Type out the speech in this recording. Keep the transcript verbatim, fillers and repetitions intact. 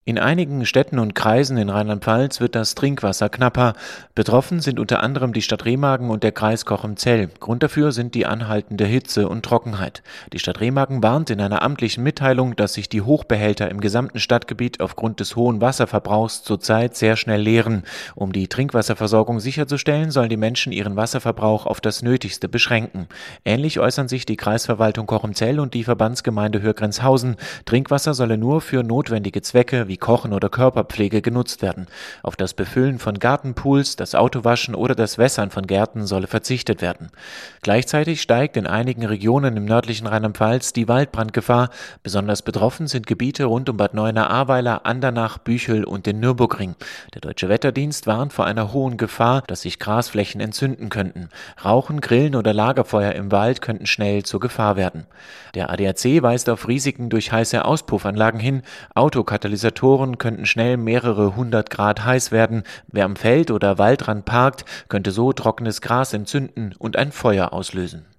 In einigen Städten und Kreisen in Rheinland-Pfalz wird das Trinkwasser knapper. Betroffen sind unter anderem die Stadt Remagen und der Kreis Cochem-Zell. Grund dafür sind die anhaltende Hitze und Trockenheit. Die Stadt Remagen warnt in einer amtlichen Mitteilung, dass sich die Hochbehälter im gesamten Stadtgebiet aufgrund des hohen Wasserverbrauchs zurzeit sehr schnell leeren. Um die Trinkwasserversorgung sicherzustellen, sollen die Menschen ihren Wasserverbrauch auf das Nötigste beschränken. Ähnlich äußern sich die Kreisverwaltung Cochem-Zell und die Verbandsgemeinde Hürgrenzhausen. Trinkwasser solle nur für notwendige Zwecke wie Kochen oder Körperpflege genutzt werden. Auf das Befüllen von Gartenpools, das Autowaschen oder das Wässern von Gärten solle verzichtet werden. Gleichzeitig steigt in einigen Regionen im nördlichen Rheinland-Pfalz die Waldbrandgefahr. Besonders betroffen sind Gebiete rund um Bad Neuenahr-Ahrweiler, Andernach, Büchel und den Nürburgring. Der Deutsche Wetterdienst warnt vor einer hohen Gefahr, dass sich Grasflächen entzünden könnten. Rauchen, Grillen oder Lagerfeuer im Wald könnten schnell zur Gefahr werden. Der A D A C weist auf Risiken durch heiße Auspuffanlagen hin. Autokatalysatoren könnten schnell mehrere hundert Grad heiß werden. Wer am Feld oder Waldrand parkt, könnte so trockenes Gras entzünden und ein Feuer auslösen.